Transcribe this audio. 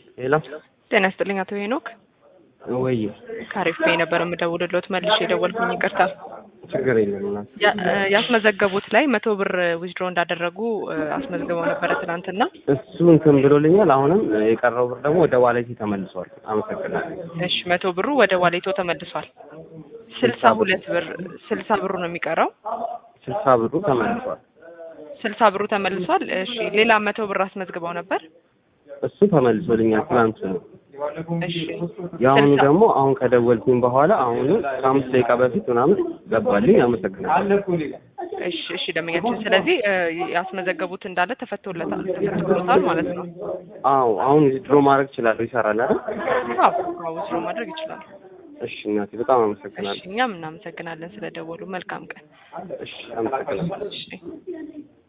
ሄሎ ጤና ይስጥልኝ አቶ ሄኖክ። ወይ ካሪፍ ቤ ነበር የምደውልልዎት መልሼ የደወልኩኝ ይቅርታ። ችግር የለም። ያስመዘገቡት ላይ 100 ብር ዊዝድሮ እንዳደረጉ አስመዝግበው ነበረ ትናንትና። እሱ እንትን ብሎልኛል። አሁንም የቀረው ብር ደግሞ ወደ ዋሌቴ ተመልሷል። አመሰግናለሁ። እሺ 100 ብሩ ወደ ዋሌቶ ተመልሷል። 62 ብር 60 ብሩ ነው የሚቀረው። 60 ብሩ ተመልሷል። 60 ብሩ ተመልሷል። እሺ ሌላ 100 ብር አስመዝግበው ነበር። እሱ ተመልሶልኛል ትናንት ነው። እሺ ያሁኑ ደግሞ አሁን ከደወልኩኝ በኋላ አሁን ከ5 ደቂቃ በፊት ምናምን ገባልኝ። አመሰግናለሁ። እሺ ደምኛችን። ስለዚህ ያስመዘገቡት እንዳለ ተፈቶለታል ማለት ነው። አዎ አሁን ድሮ ማድረግ ይችላል። ይሰራል አይደል? አዎ ድሮ ማድረግ ይችላል። እሺ እናቴ በጣም አመሰግናለሁ። እኛም እናመሰግናለን ስለደወሉ። መልካም ቀን። እሺ አመሰግናለሁ። እሺ